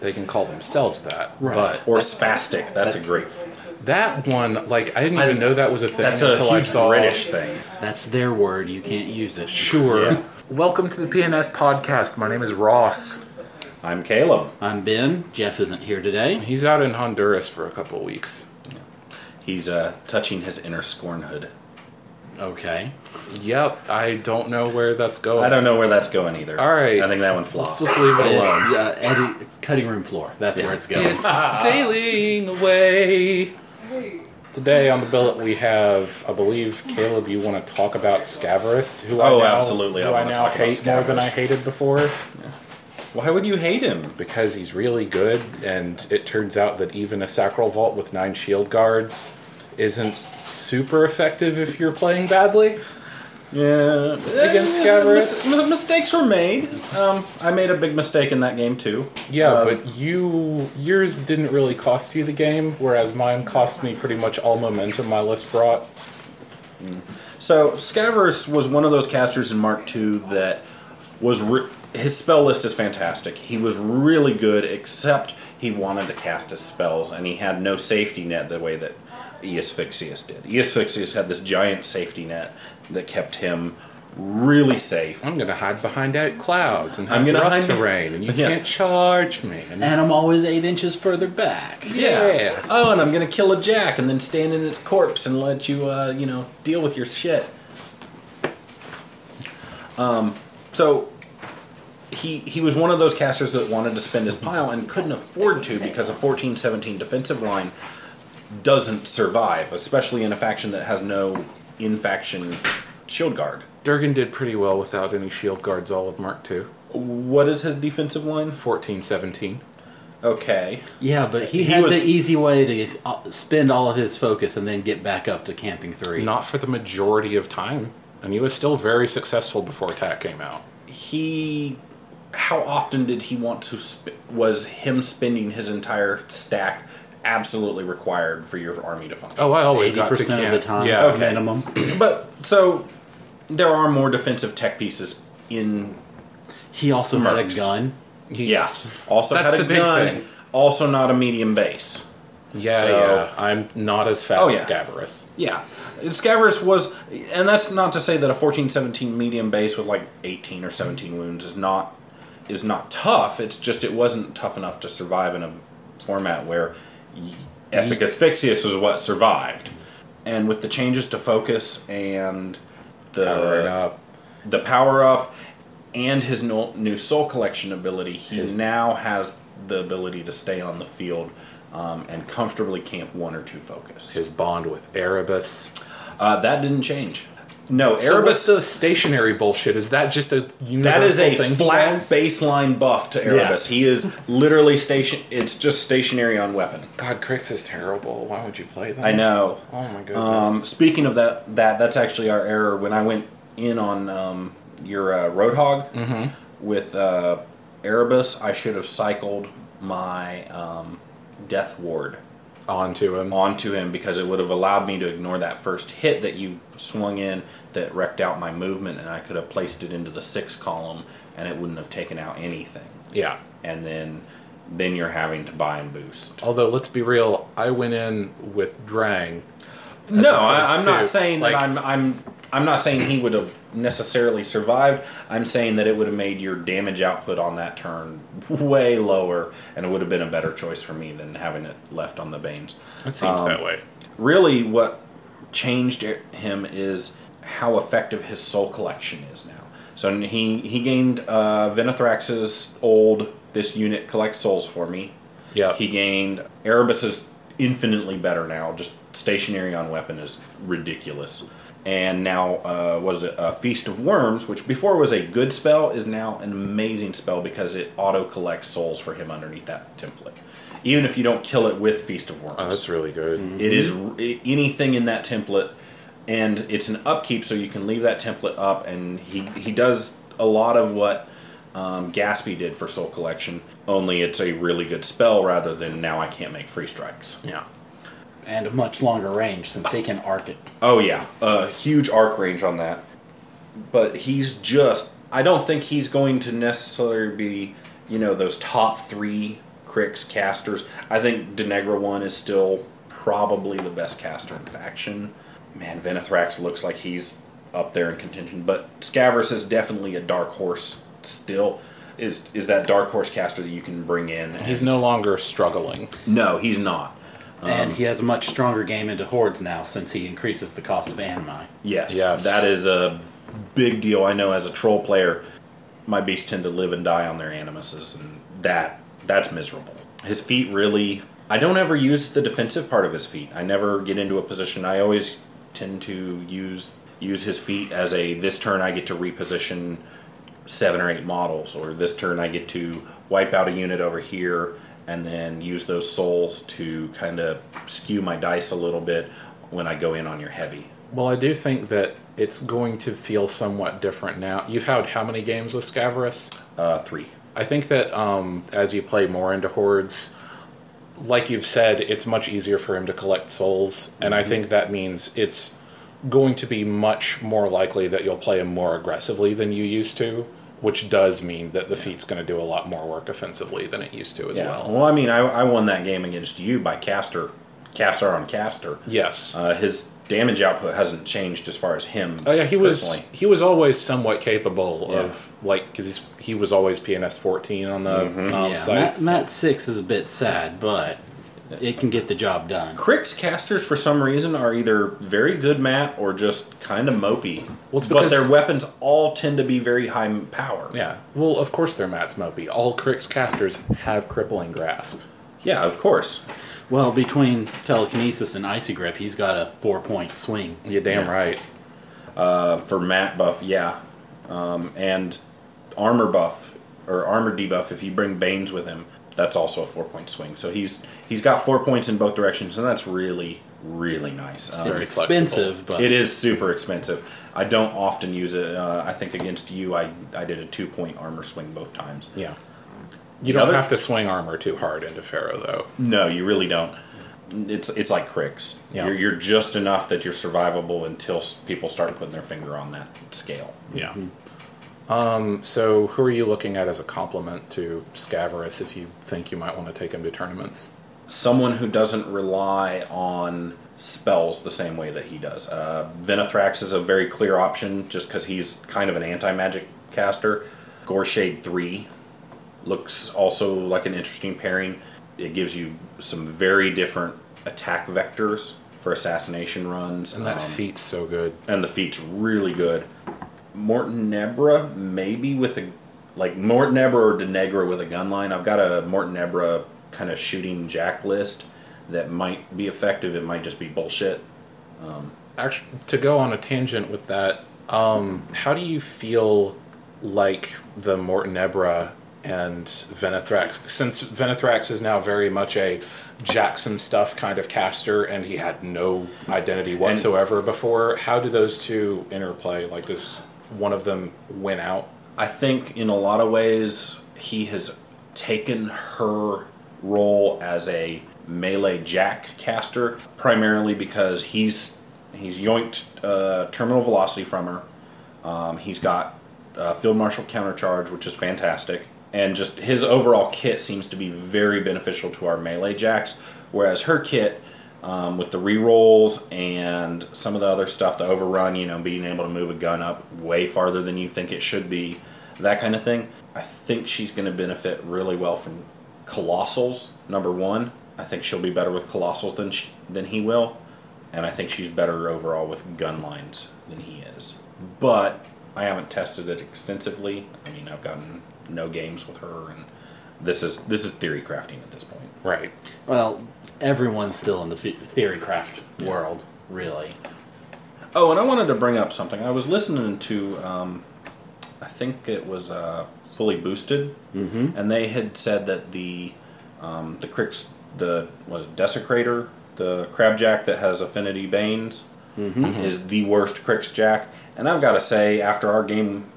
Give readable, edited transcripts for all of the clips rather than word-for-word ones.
they can call themselves that. Right. But Or spastic. That's a great... that one, like, I didn't even know that was a thing That's a until I huge saw... British thing. That's their word. You can't use it. Sure. Yeah. Welcome to the PNS podcast. My name is Ross. I'm Caleb. I'm Ben. Jeff isn't here today. He's out in Honduras for a couple of weeks. He's touching his inner scornhood. Okay. Yep, I don't know where that's going. I don't know where that's going either. All right. I think that one flopped. Let's just leave it alone. It's cutting room floor. That's where it's going. It's sailing away. Today on the billet we have, I believe, Caleb, you want to talk about Scavarus, who absolutely. I I wanna now talk about hate more than I Scavarus. hated before, Why would you hate him? because he's really good, and it turns out that even a Sacral Vault with 9 shield guards isn't super effective if you're playing badly. Yeah. Against Scavarus? Mistakes were made. I made a big mistake in that game too. Yeah, but yours didn't really cost you the game, whereas mine cost me pretty much all momentum my list brought. So Scavarus was one of those casters in Mark II that was his spell list is fantastic. He was really good, except he wanted to cast his spells, and he had no safety net the way that Eosphyxius did. Eosphyxius had this giant safety net that kept him really safe. I'm going to hide behind out clouds and I'm have gonna rough hide terrain, and you Yeah. can't charge me. And I'm always 8 inches further back. Yeah. Oh, and I'm gonna kill a jack and then stand in its corpse and let you, deal with your shit. So he was one of those casters that wanted to spend his pile and couldn't afford to because a 14-17 defensive line doesn't survive, especially in a faction that has no in-faction shield guard. Durgan did pretty well without any shield guards all of Mark II. What is his defensive line? 14-17. Okay. Yeah, but he He had was- the easy way to spend all of his focus and then get back up to camping 3. Not for the majority of time. And he was still very successful before attack came out. How often did he want to was him spending his entire stack absolutely required for your army to function? Oh, I always got to 80% camp. of the time, Yeah, Okay. minimum. But so there are more defensive tech pieces in. He also had a Mercs. gun. Yes. Also That's had a the big gun. thing. Also not a medium base. Yeah, So- yeah. I'm not as fat Oh, as yeah. Scavarus. Yeah, Scavarus was, and that's not to say that a 14-17 medium base with like 18 or 17 wounds is not tough. It's just it wasn't tough enough to survive in a format where Epic Asphyxius was what survived. And with the changes to focus and Powering up. the power up and his new soul collection ability, he now has the ability to stay on the field and comfortably camp 1 or 2 focus. His bond with Erebus. That didn't change. No, So what's Erebus. the stationary bullshit? Is that just a universal That is a thing he flat does? baseline buff to Erebus. He is literally It's just stationary on weapon. God, Crix is terrible. Why would you play that? I know. Oh my goodness. Speaking of that's actually our error. When I went in on your Roadhog with Erebus, I should have cycled my Death Ward Onto him. onto him because it would have allowed me to ignore that first hit that you swung in that wrecked out my movement, and I could have placed it into the 6 column and it wouldn't have taken out anything. Yeah. And then you're having to buy and boost. Although, let's be real, I went in with Drang. No, opposed I'm not to, saying like- that I'm not saying he would have necessarily survived. I'm saying that it would have made your damage output on that turn way lower, and it would have been a better choice for me than having it left on the Banes. It seems that way. Really, what changed him is how effective his soul collection is now. So he gained Venithrax's this unit collects souls for me. Yeah. He gained Erebus is infinitely better now. Just stationary on weapon is ridiculous. And now Feast of Worms, which before was a good spell, is now an amazing spell because it auto collects souls for him underneath that template. Even if you don't kill it with Feast of Worms. Oh, that's really good. It is anything in that template, and it's an upkeep, so you can leave that template up, and he does a lot of what Gaspy did for Soul Collection, only it's a really good spell rather than now I can't make free strikes. Yeah. And a much longer range since they can arc it. Oh yeah, a huge arc range on that. But I don't think he's going to necessarily be, those top 3 Crix casters. I think Denegra 1 is still probably the best caster in faction. Man, Venethrax looks like he's up there in contention, but Scaverous is definitely a dark horse still. Is that dark horse caster that you can bring in. He's no longer struggling. No, he's not. And he has a much stronger game into Hordes now since he increases the cost of Animi. Yes, Yes. that is a big deal. I know as a troll player, my beasts tend to live and die on their animuses, and that's miserable. His feat really... I don't ever use the defensive part of his feat. I never get into a position. I always tend to use his feat as this turn I get to reposition 7 or 8 models, or this turn I get to wipe out a unit over here and then use those souls to kind of skew my dice a little bit when I go in on your heavy. Well, I do think that it's going to feel somewhat different now. You've had how many games with Scaverous? 3. I think that as you play more into Hordes, like you've said, it's much easier for him to collect souls, and I think that means it's going to be much more likely that you'll play him more aggressively than you used to, which does mean that the feat's going to do a lot more work offensively than it used to as well. Well, I mean, I won that game against you by caster on caster. Yes. His damage output hasn't changed as far as him. Oh yeah, he personally. was always somewhat capable of, like, because he was always PNS 14 on the site. Mat 6 is a bit sad, but it can get the job done. Crix casters, for some reason, are either very good mat or just kind of mopey. Well, it's but because their weapons all tend to be very high power. Yeah. Well, of course they're Matt's Mopey. All Crix casters have crippling grasp. Yeah, of course. Well, between Telekinesis and Icy Grip, he's got a 4-point swing. You're damn right. For mat buff, yeah. And armor buff, or armor debuff, if you bring Banes with him, that's also a 4-point swing. So he's got 4 points in both directions, and that's really, really nice. It's very Expensive, but It is super expensive. I don't often use it. I think against you, I did a 2-point armor swing both times. Yeah. You don't have to swing armor too hard into Pharaoh, though. No, you really don't. It's like Crix. Yeah. You're just enough that you're survivable until people start putting their finger on that scale. Yeah. So who are you looking at as a complement to Scaverous if you think you might want to take him to tournaments? Someone who doesn't rely on spells the same way that he does. Venethrax is a very clear option just because he's kind of an anti-magic caster. Goreshade 3 looks also like an interesting pairing. It gives you some very different attack vectors for assassination runs. And that feat's so good. And the feat's really good. Morton Nebra, maybe with Morton Nebra or Denegra with a gun line. I've got a Morton Nebra kind of shooting jack list that might be effective. It might just be bullshit. Actually, to go on a tangent with that, how do you feel like the Morton Nebra and Venethrax, since Venethrax is now very much a Jackson stuff kind of caster, and he had no identity whatsoever before, how do those two interplay? Like, does one of them win out? I think in a lot of ways he has taken her role as a melee jack caster, primarily because he's yoinked terminal velocity from her. He's got Field Marshal countercharge, which is fantastic. And just his overall kit seems to be very beneficial to our melee jacks, whereas her kit, with the rerolls and some of the other stuff, the overrun, being able to move a gun up way farther than you think it should be, that kind of thing, I think she's going to benefit really well from Colossals, number one. I think she'll be better with Colossals than he will, and I think she's better overall with gun lines than he is. But I haven't tested it extensively. I mean, I've gotten no games with her, and this is theory crafting at this point. Right. Well, everyone's still in the theorycraft world, really. Oh, and I wanted to bring up something. I was listening to, I think it was Fully Boosted, and they had said that the Crix, Desecrator, the Crabjack that has Affinity Banes, is the worst Crix Jack. And I've got to say, after our game,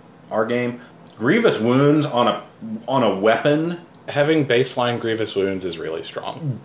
Grievous Wounds on a weapon. Having baseline Grievous Wounds is really strong.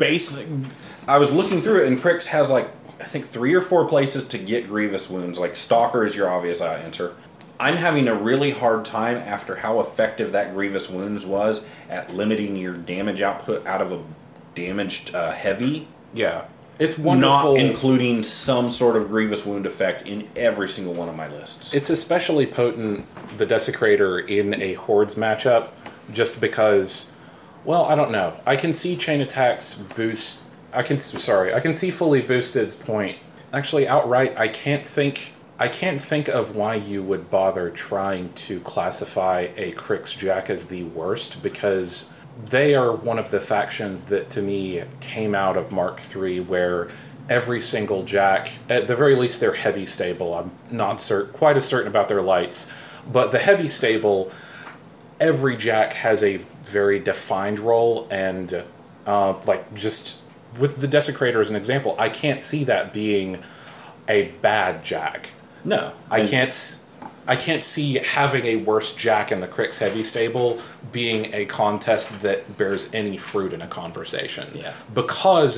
I was looking through it, and Crix has I think 3 or 4 places to get Grievous Wounds. Like Stalker is your obvious answer. I'm having a really hard time after how effective that Grievous Wounds was at limiting your damage output out of a damaged heavy. Yeah. It's wonderful. Not including some sort of Grievous Wound effect in every single one of my lists. It's especially potent, the Desecrator, in a Hordes matchup, just because, well, I don't know. I can see chain attacks boost... I can see fully boosted's point. Actually, outright, I can't think of why you would bother trying to classify a Crix Jack as the worst, because they are one of the factions that, to me, came out of Mark III, where every single Jack, at the very least, they're heavy stable. I'm not quite as certain about their lights, but the heavy stable, every Jack has a very defined role, and just with the Desecrator as an example, I can't see that being a bad Jack. No. I can't see having a worse Jack in the Crix heavy stable being a contest that bears any fruit in a conversation. Yeah. Because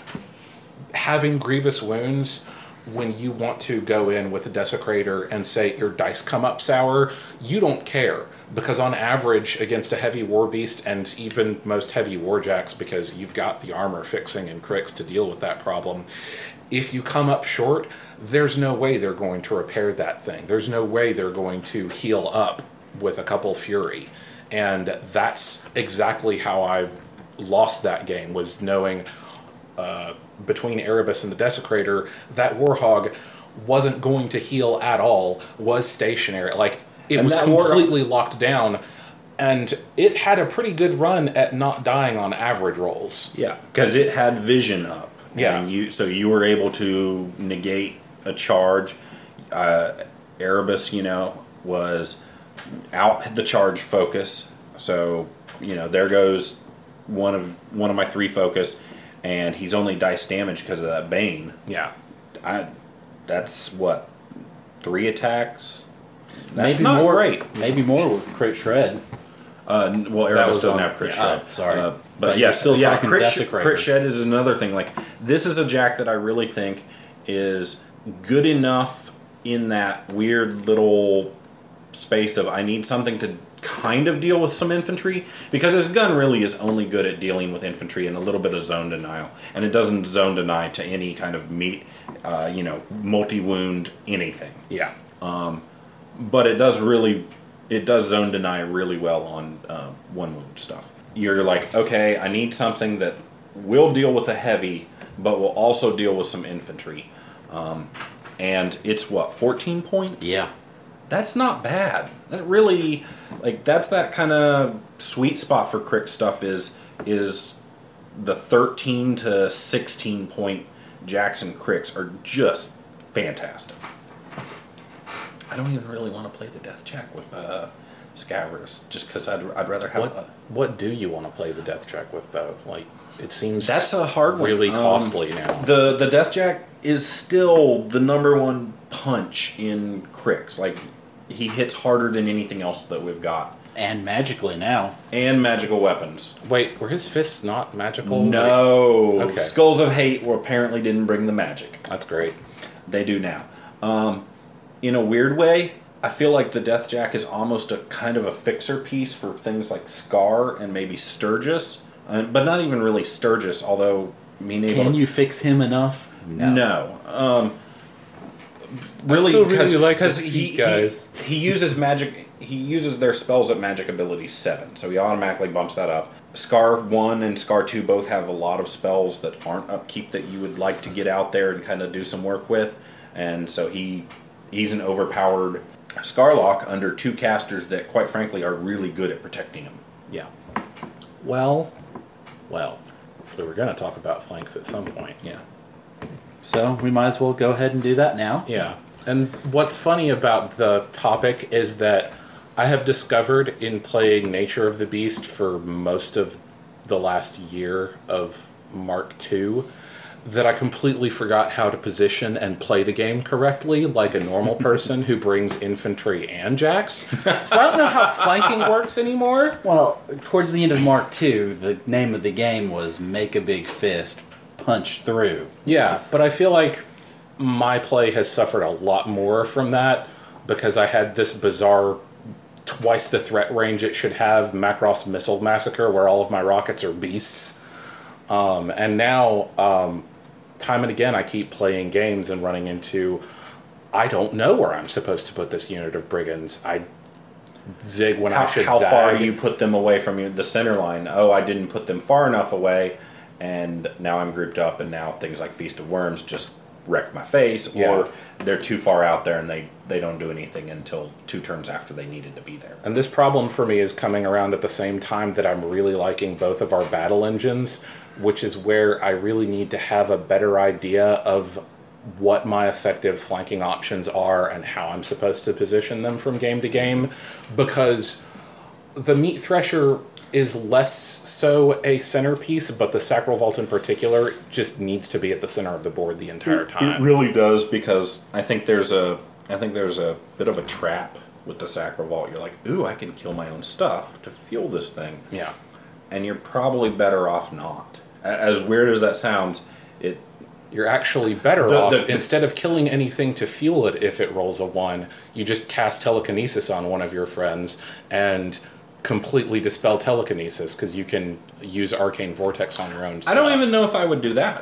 having Grievous Wounds, when you want to go in with a Desecrator and say your dice come up sour, you don't care. Because on average, against a heavy War Beast, and even most heavy Warjacks, because you've got the armor fixing in Crix to deal with that problem, if you come up short, there's no way they're going to repair that thing. There's no way they're going to heal up with a couple Fury. And that's exactly how I lost that game, was knowing between Erebus and the Desecrator, that Warhog wasn't going to heal at all, was stationary. Like, it was completely locked down, and it had a pretty good run at not dying on average rolls. Yeah, because it had vision up. Yeah. And you were able to negate a charge. Erebus, was out the charge focus. So, there goes one of my 3 focus, and he's only dice damage because of that Bane. Yeah. That's what, 3 attacks? That's Maybe not more, great. Maybe more with Crit Shred. Well, Erebus doesn't have Crit Shred. Oh, sorry. But you're still yeah, talking Crit Desecrator. Shed is another thing. Like, this is a Jack that I really think is good enough in that weird little space of I need something to kind of deal with some infantry, because his gun really is only good at dealing with infantry and a little bit of zone denial, and it doesn't zone deny to any kind of multi-wound anything. Yeah. But it does zone deny really well on one wound stuff. You're like, okay, I need something that will deal with a heavy, but will also deal with some infantry. And it's 14 points? Yeah. That's not bad. That really, that's that kind of sweet spot for Crick stuff is the 13 to 16 point Jackson Cricks are just fantastic. I don't even really want to play the Death Jack with Scavers, just because I'd rather have What do you want to play the Death Jack with, though? Like, it seems that's a hard one. Really costly now. The Death Jack is still the #1 punch in Cricks. Like, he hits harder than anything else that we've got. And magically now. And magical weapons. Wait, were his fists not magical? No. Okay. Skulls of Hate apparently didn't bring the magic. That's great. They do now. In a weird way, I feel like the Death Jack is almost a kind of a fixer piece for things like Scar and maybe Sturgis. But not even really Sturgis, although... Can you fix him enough? No. Really, because he uses magic. He uses their spells at magic ability 7, so he automatically bumps that up. Scar 1 and Scar 2 both have a lot of spells that aren't upkeep that you would like to get out there and kind of do some work with, and so he's an overpowered Scarlock under 2 casters that, quite frankly, are really good at protecting him. Yeah. Well, we were going to talk about flanks at some point. Yeah. So we might as well go ahead and do that now. Yeah. And what's funny about the topic is that I have discovered in playing Nature of the Beast for most of the last year of Mark II that I completely forgot how to position and play the game correctly like a normal person who brings infantry and jacks. So I don't know how flanking works anymore. Well, towards the end of Mark II, the name of the game was Make a Big Fist, Punch Through. Yeah, but I feel like my play has suffered a lot more from that because I had this bizarre twice the threat range it should have Macross Missile Massacre where all of my rockets are beasts. And now, time and again, I keep playing games and running into, I don't know where I'm supposed to put this unit of brigands. I zig when I should How zag. far do you put them away from the center line? Oh, I didn't put them far enough away, and now I'm grouped up, and now things like Feast of Worms just wreck my face, or they're too far out there and they don't do anything until 2 turns after they needed to be there. And this problem for me is coming around at the same time that I'm really liking both of our battle engines, which is where I really need to have a better idea of what my effective flanking options are and how I'm supposed to position them from game to game, because the Meat Thresher is less so a centerpiece, but the Sacral Vault in particular just needs to be at the center of the board the entire time. It really does, because I think there's a bit of a trap with the Sacral Vault. You're like, ooh, I can kill my own stuff to fuel this thing. Yeah. And you're probably better off not. As weird as that sounds, You're actually better off, instead of killing anything to fuel it if it rolls a 1, you just cast Telekinesis on one of your friends and completely dispel telekinesis, because you can use Arcane Vortex on your own stuff. I don't even know if I would do that.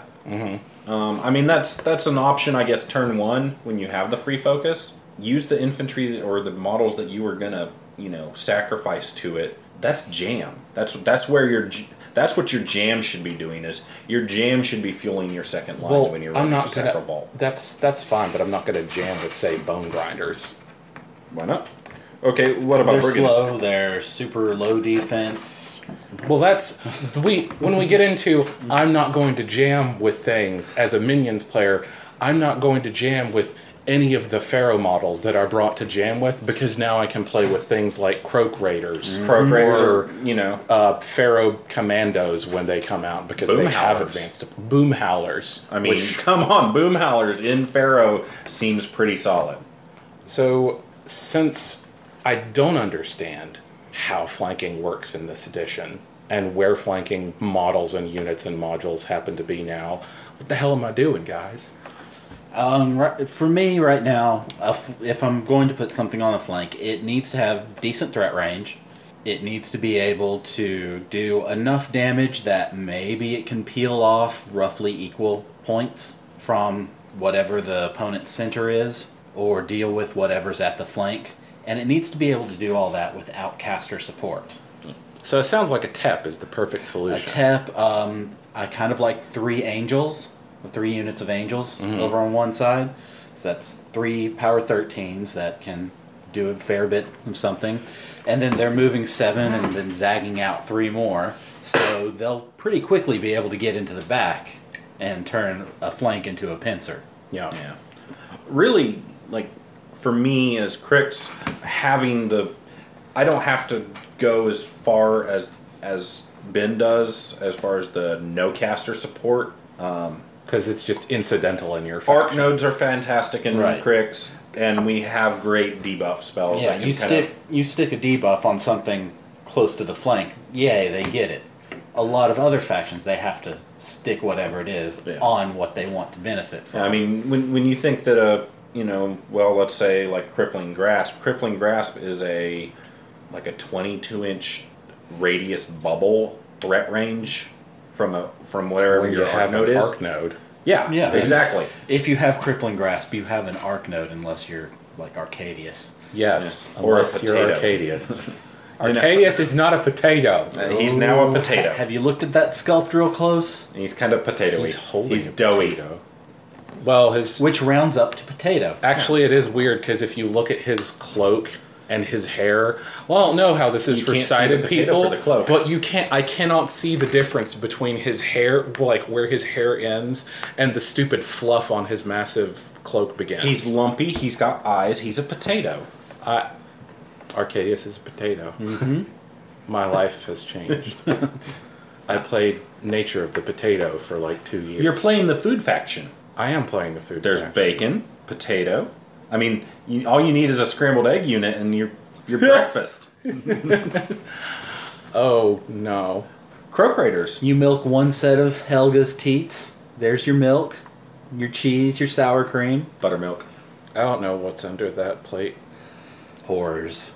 I mean, that's an option, I guess, turn 1, when you have the free focus. Use the infantry or the models that you were going to, sacrifice to it. That's jam. That's where that's what your jam should be doing. Is your jam should be fueling your second line when you're running the Sacral Vault. That's fine, but I'm not going to jam with, say, Bone Grinders. Why not? Okay, what about They're brigands? slow. They're super low defense. Well, when we get into, I'm not going to jam with things as a minions player. I'm not going to jam with any of the Pharaoh models that are brought to jam with, because now I can play with things like Croak Raiders. Croak Raiders or Pharaoh Commandos when they come out, because Boom they have Howlers. advanced Boom Howlers. I mean, come on, Boom Howlers in Pharaoh seems pretty solid. So, since I don't understand how flanking works in this edition, and where flanking models and units and modules happen to be now, what the hell am I doing, guys? For me right now, if I'm going to put something on the flank, it needs to have decent threat range. It needs to be able to do enough damage that maybe it can peel off roughly equal points from whatever the opponent's center is, or deal with whatever's at the flank. And it needs to be able to do all that without caster support. So it sounds like a TEP is the perfect solution. A TEP, I kind of like 3 angels, 3 units of angels over on one side. So that's 3 power 13s that can do a fair bit of something. And then they're moving 7 and then zagging out 3 more. So they'll pretty quickly be able to get into the back and turn a flank into a pincer. Yeah. Really, like, for me as Crix, I don't have to go as far as Ben does as far as the no caster support. Because it's just incidental in your Arc faction. nodes are fantastic in Right. Crix, and we have great debuff spells. Yeah, that can you stick a debuff on something close to the flank. Yay, they get it. A lot of other factions, they have to stick whatever it is on what they want to benefit from. I mean, when you think that let's say like Crippling Grasp. Crippling Grasp is a 22-inch radius bubble threat range from wherever When you your arc have node an is. arc node. Yeah, Yeah, exactly. If you have Crippling Grasp, you have an arc node unless you're like Arcadius. Yes, Yeah. Or a unless you're potato. Arcadius. Arcadius is not a potato. He's now a potato. Have you looked at that sculpt real close? He's kind of potatoey. He's holding He's a doughy. potato. Well, Which rounds up to potato. actually, it is weird, because if you look at his cloak and his hair, well, I don't know how this is You for can't see the sighted potato people, for the cloak. but I cannot see the difference between his hair, like where his hair ends, and the stupid fluff on his massive cloak begins. He's lumpy. He's got eyes. He's a potato. Arcadius is a potato. Mm-hmm. My life has changed. I played Nature of the Potato for like 2 years. You're playing the food faction. I am playing the food. There's faction. bacon, potato. I mean, all you need is a scrambled egg unit and your breakfast. Oh no. Croak Raiders. You milk one set of Helga's teats. There's your milk, your cheese, your sour cream. Buttermilk. I don't know what's under that plate. Horrors.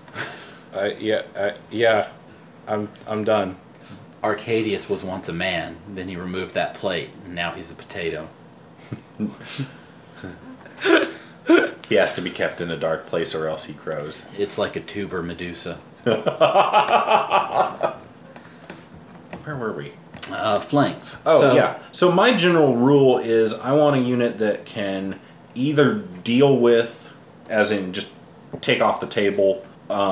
Yeah. I'm done. Arcadius was once a man, then he removed that plate, and now he's a potato. He has to be kept in a dark place or else he grows. It's like a tuber Medusa. Where were we? Flanks. Oh, yeah. So my general rule is I want a unit that can either deal with, as in just take off the table,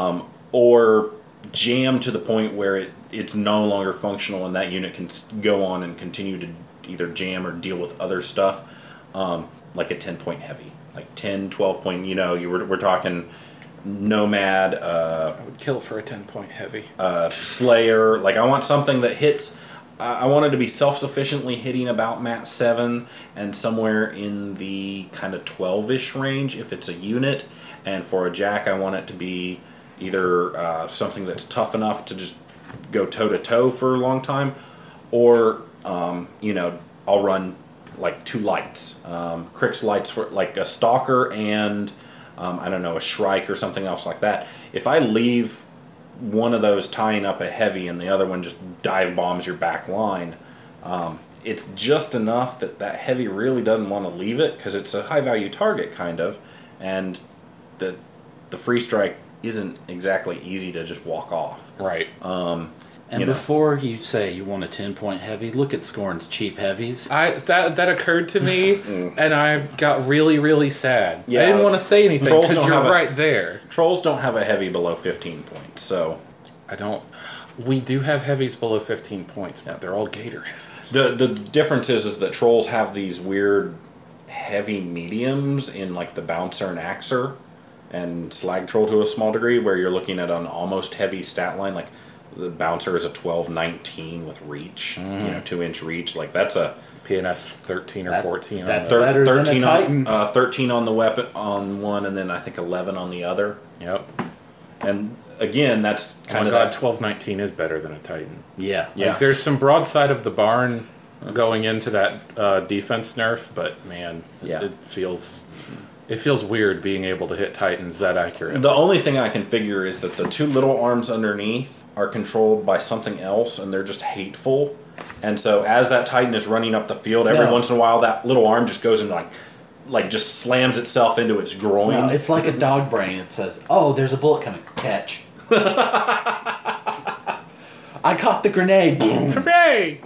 or jam to the point where it's no longer functional and that unit can go on and continue to either jam or deal with other stuff, like a 10-point heavy. Like 10, 12 point, we're talking Nomad, I would kill for a 10-point heavy. Slayer. Like I want something that hits... I want it to be self-sufficiently hitting about Mat 7 and somewhere in the kind of 12-ish range if it's a unit. And for a Jack, I want it to be either something that's tough enough to just go toe-to-toe for a long time, or, I'll run like 2 lights. Crix lights for like a Stalker and, a Shrike or something else like that. If I leave one of those tying up a heavy and the other one just dive bombs your back line, it's just enough that heavy really doesn't want to leave it because it's a high value target kind of, and the free strike isn't exactly easy to just walk off. Right. And before you say you want a 10-point heavy, look at Scorn's cheap heavies. That occurred to me, and I got really, really sad. Yeah. I didn't want to say anything Trolls because don't you're have right there. Trolls don't have a heavy below 15 points, so... I don't... We do have heavies below 15 points, but they're all Gator heavies. The difference is that Trolls have these weird heavy mediums in like the Bouncer and Axer and Slag Troll to a small degree, where you're looking at an almost heavy stat line. Like the Bouncer is a 12-19 with reach, 2-inch reach. Like that's a PNS 13 or 14. That's on better than a Titan. 13 on the weapon on one, and then I think 11 on the other. Yep. And again, that's Oh kind my of god, 12-19 is better than a Titan. Yeah. Yeah. Like, there's some broadside of the barn going into that defense nerf, but man, Yeah. it feels weird being able to hit Titans that accurate. The only thing I can figure is that the 2 little arms underneath are controlled by something else, and they're just hateful. And so as that Titan is running up the field, every once in a while that little arm just goes and like just slams itself into its groin. No, it's like a dog brain. It says, "Oh, there's a bullet coming. Catch." I caught the grenade. Boom. Hooray!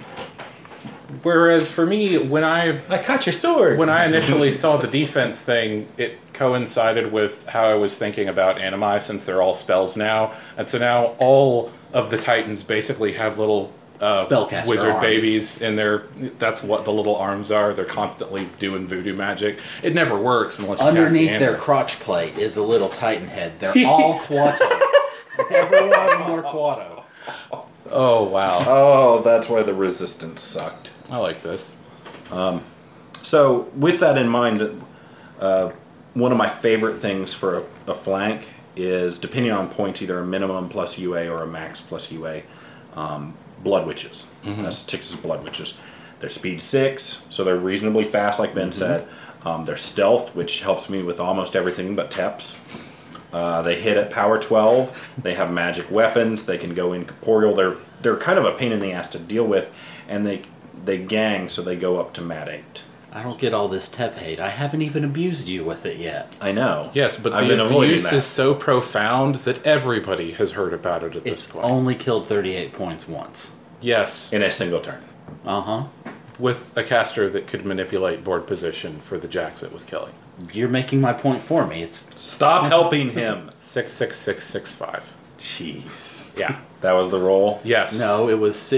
Whereas for me, when I caught your sword. When I initially saw the defense thing, it coincided with how I was thinking about Animi, since they're all spells now. And so now all of the Titans basically have little Spellcaster wizard arms. babies in their... That's what the little arms are. They're constantly doing voodoo magic. It never works unless you Underneath cast the their Animus. crotch plate is a little Titan head. They're all Quato. Every one of them are Quato. Oh, wow. Oh, that's why the resistance sucked. I like this. So, with that in mind, one of my favorite things for a flank is, depending on points, either a minimum plus UA or a max plus UA, Blood Witches. That's Tix's Blood Witches. They're speed 6, so they're reasonably fast, like Ben said. They're stealth, which helps me with almost everything but Teps. They hit at power 12. They have magic weapons. They can go incorporeal. They're kind of a pain in the ass to deal with, and they gang, so they go up to Mat 8. I don't get all this Tep hate. I haven't even abused you with it yet. I know. Yes, but I've the been avoiding abuse that. is so profound that everybody has heard about it at this It's point. only killed 38 points once. Yes, In a single turn. Uh-huh. with a caster that could manipulate board position for the jacks it was killing. You're making my point for me. It's Stop helping him. 66665. Jeez. Yeah. That was the roll? Yes. No, it was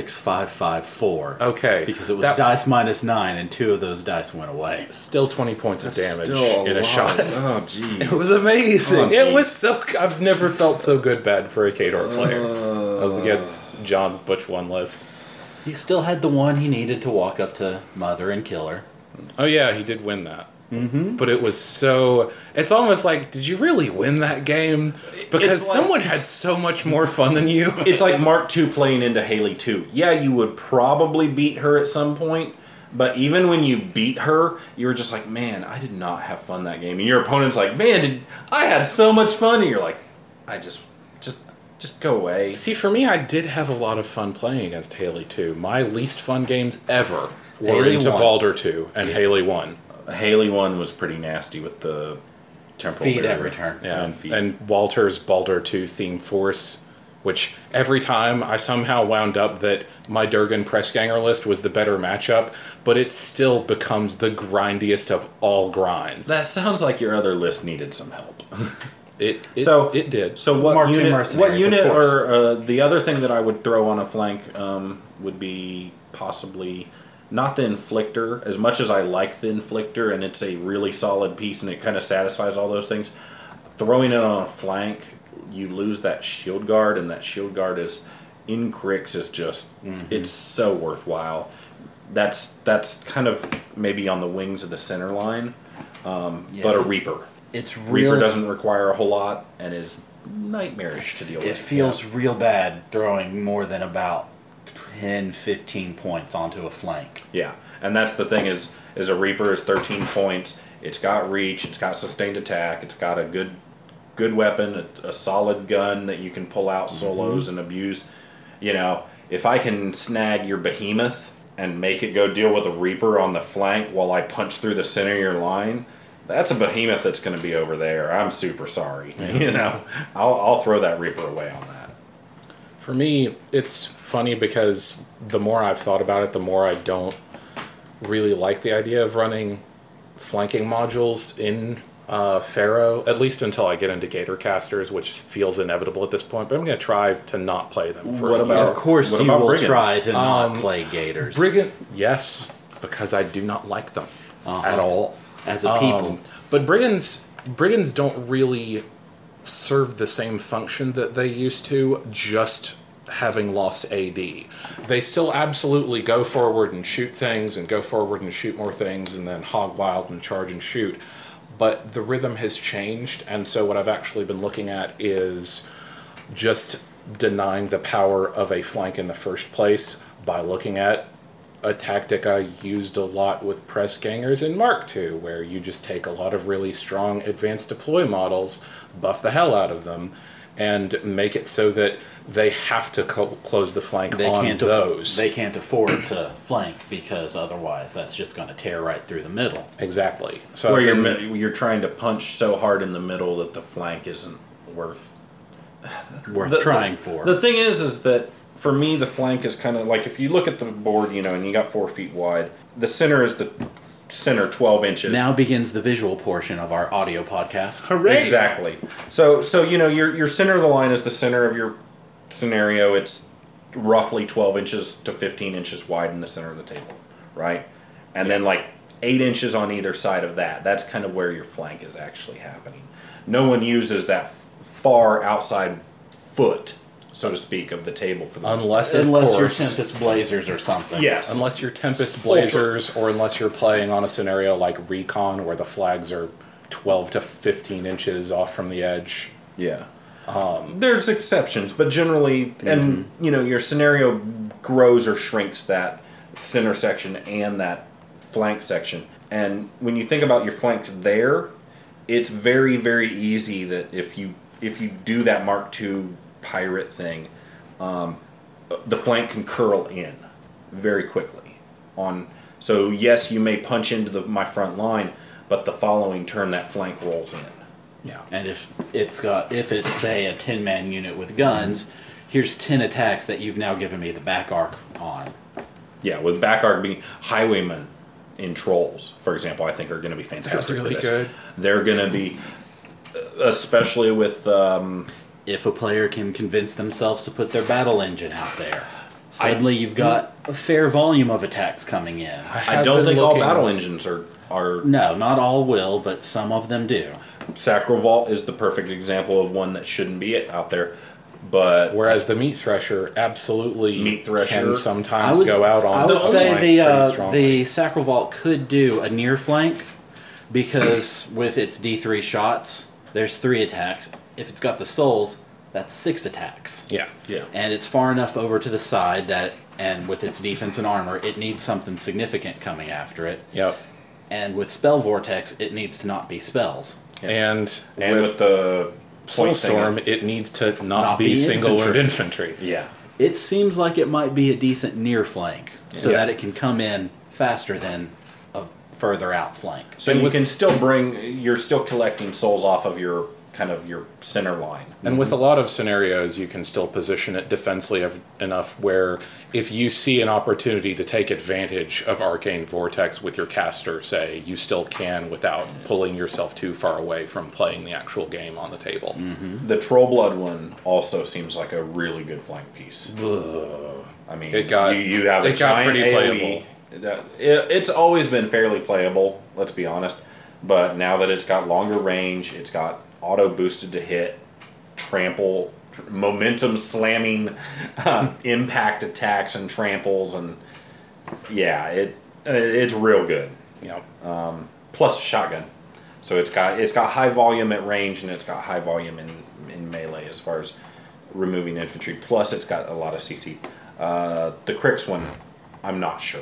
66554. Okay. Because it was That- dice minus 9, and 2 of those dice went away. Still 20 points of damage Still in a lot. shot. Oh, jeez. It was amazing. Oh, it geez. was so... I've never felt so good bad for a Kador player. I was against John's Butch 1 list. He still had the one he needed to walk up to Mother and kill her. Oh yeah, he did win that. Mm-hmm. But it was so... It's almost like, did you really win that game? Because It's like- someone had so much more fun than you. It's like Mark II playing into Haley 2. Yeah, you would probably beat her at some point, But even when you beat her, you were just like, man, I did not have fun that game. And your opponent's like, man, I had so much fun. And you're like, I just go away. See, for me, I did have a lot of fun playing against Haley 2. My least fun games ever were Haley into won. Baldur 2 and Haley 1. Haley 1 was pretty nasty with the temporal Feed barrier every turn. Yeah, and feed. and Walter's Baldur 2 theme force, which every time I somehow wound up that my Durgan Pressganger list was the better matchup, but it still becomes the grindiest of all grinds. That sounds like your other list needed some help. It did. So what Mark II unit? mercenaries, What unit? of course. Or the other thing that I would throw on a flank would be possibly not the Inflictor. As much as I like the Inflictor, and it's a really solid piece, and it kind of satisfies all those things. Throwing it on a flank, you lose that shield guard, and that shield guard is in Crix is just it's so worthwhile. That's kind of maybe on the wings of the center line, but a Reaper. It's Reaper real. doesn't require a whole lot and is nightmarish to deal with. It feels real bad throwing more than about 10, 15 points onto a flank. Yeah, and that's the thing is a Reaper is 13 points. It's got reach. It's got sustained attack. It's got a good weapon, a solid gun that you can pull out solos and abuse. You know, if I can snag your Behemoth and make it go deal with a Reaper on the flank while I punch through the center of your line, that's a Behemoth that's going to be over there. I'm super sorry. You know, I'll throw that Reaper away on that. For me, it's funny because the more I've thought about it, the more I don't really like the idea of running flanking modules in Pharaoh, at least until I get into Gator Casters, which feels inevitable at this point, but I'm going to try to not play them for What a about- year. Of course, what you about will brigands? try to not Um, play Gators Yes, because I do not like them Uh-huh. at all. as a people. But brigands don't really serve the same function that they used to, just having lost AD. They still absolutely go forward and shoot things, and go forward and shoot more things, and then hog wild and charge and shoot. But the rhythm has changed, and so what I've actually been looking at is just denying the power of a flank in the first place by looking at a tactic I used a lot with press gangers in Mark II, where you just take a lot of really strong advanced deploy models, buff the hell out of them, and make it so that they have to close the flank on those. They can't afford to flank because otherwise that's just going to tear right through the middle. Exactly. So Where I've been- you're trying to punch so hard in the middle that the flank isn't worth Trying for. The thing is that for me the flank is kind of like if you look at the board, you know, and you got 4 feet wide, the center is the center 12 inches. Now begins the visual portion of our audio podcast. Exactly. So you know your center of the line is the center of your scenario. It's roughly 12 inches to 15 inches wide in the center of the table, right? And then like 8 inches on either side of that. That's kind of where your flank is actually happening. No one uses that far outside foot, so to speak, of the table for the most Unless, of Unless you're course, Tempest Blazers or something. Yes. unless you're Tempest Blazers, or unless you're playing on a scenario like Recon, where the flags are 12 to 15 inches off from the edge. Yeah. There's exceptions, but generally, and you know, your scenario grows or shrinks that center section and that flank section. And when you think about your flanks there, it's very, very easy that if you do that Mark II pirate thing, the flank can curl in very quickly. So yes, you may punch into my front line, but the following turn that flank rolls in. Yeah. And if it's say a 10-man unit with guns, here's 10 attacks that you've now given me the back arc on. Yeah, with back arc being highwaymen in Trolls, for example, I think are going to be fantastic. They're really for this. good. They're going to be, especially with. If a player can convince themselves to put their battle engine out there, suddenly you've got a fair volume of attacks coming in. I don't think all battle engines are. No, not all will, but some of them do. Sacral Vault is the perfect example of one that shouldn't be out there, but Whereas the Meat Thresher absolutely Meat Thresher, can sometimes go out on I would the say flank pretty strongly. the Sacral Vault could do a near flank because with its D3 shots, there's 3 attacks. If it's got the souls, that's 6 attacks. Yeah. yeah, And it's far enough over to the side that And with its defense and armor, it needs something significant coming after it. Yep. And with Spell Vortex, it needs to not be spells. And with the point Soulstorm, it needs to not be single wound infantry. Yeah. It seems like it might be a decent near flank, so Yeah. that it can come in faster than a further out flank. So you can still you're still collecting souls off of your center line. And with a lot of scenarios, you can still position it defensively enough where if you see an opportunity to take advantage of Arcane Vortex with your caster, say, you still can without pulling yourself too far away from playing the actual game on the table. Mm-hmm. The Trollblood one also seems like a really good flank piece. I mean, you have a giant pretty AoE. playable. It's always been fairly playable, let's be honest. But now that it's got longer range, it's got auto boosted to hit, trample, momentum slamming, impact attacks and tramples, and yeah, it's real good. Yep. Plus shotgun, so it's got high volume at range and it's got high volume in melee as far as removing infantry. Plus it's got a lot of CC. The Crix one, I'm not sure.